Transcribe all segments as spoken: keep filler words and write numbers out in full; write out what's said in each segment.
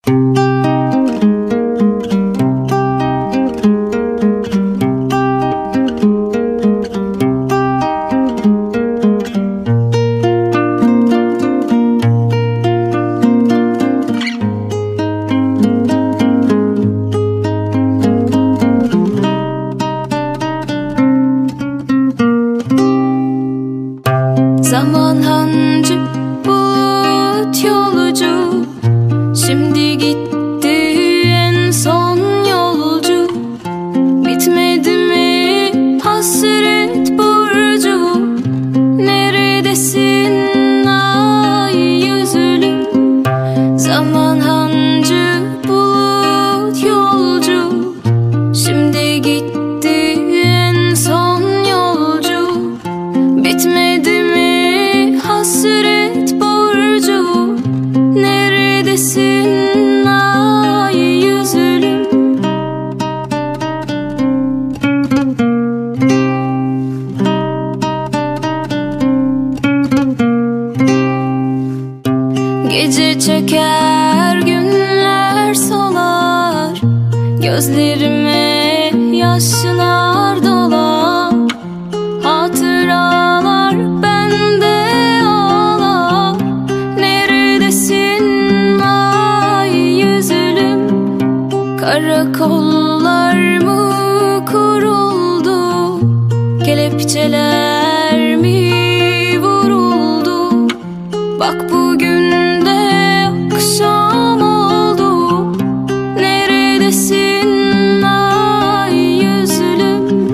Zaman hancı, bulut yolcu, şimdi gitti en son yolcu. Bitmedi mi hasret borcu? Neredesin ay yüzlüm? Zaman hancı, bulut yolcu, şimdi gitti en son yolcu. Bitmedi mi hasret borcu? Neredesin ay yüzlüm? Gece çeker, günler solar, gözlerime yaşlar dolar. Hatıralar bende ağlar. Neredesin ay yüzlüm? Karakollar mı kuruldu? Kelepçeler mi vuruldu? Bak bugün de akşam oldu. Neredesin ay yüzlüm?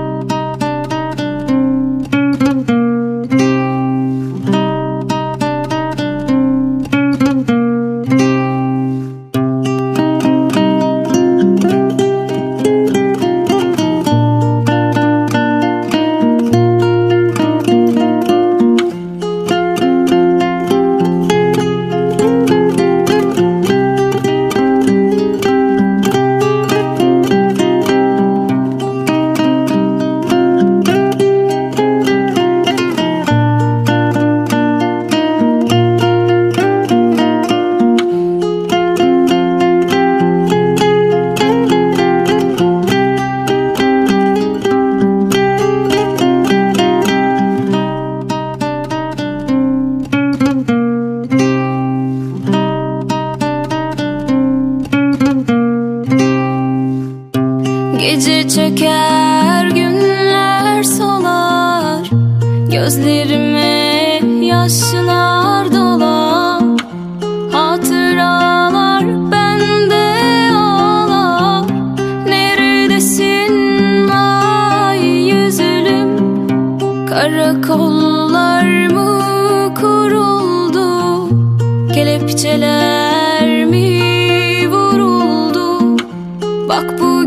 Gece çeker, günler solar, gözlerime yaşlar dolar. Hatıralar bende ağlar. Neredesin ay yüzlüm? Karakollar mı kuruldu? Kelepçeler mi vuruldu? Bak bu